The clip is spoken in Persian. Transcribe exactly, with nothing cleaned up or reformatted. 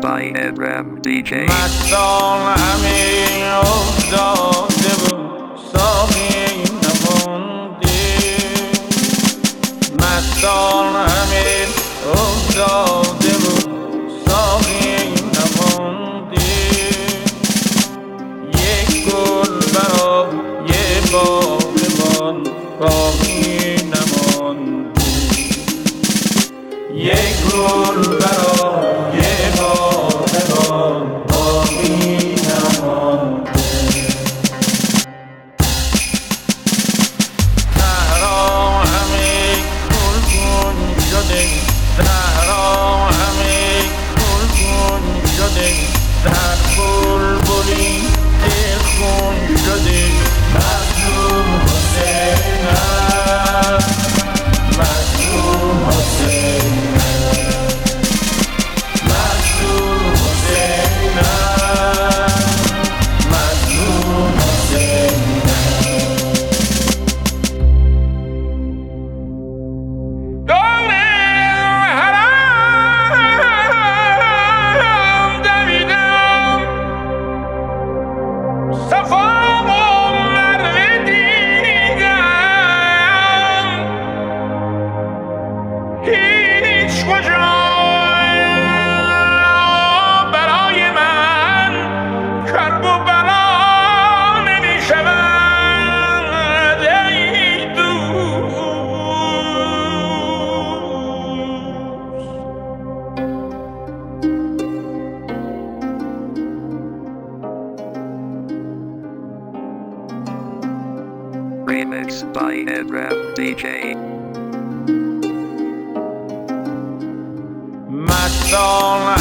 by Edram دی جی. مستان همین افتاده بود ساقی نمونده، مستان همین افتاده بود ساقی نمونده، یک گل برا یه باغبان باقی نمانده، یک گل برا یه باغبان باقی نمانده. صحرا همه گلگون شده، صحرا همه گلگون شده، در بلبلی دلخون شده، مظلوم حسین است، مظلوم حسین است، مظلوم حسین است، مظلوم حسین است. دور حرم دویدم، صفا و مروه دیدم، هیچ کجا برای من کرب و بلا نمی شود ای دوست. Remix by Edram دی جی. مستان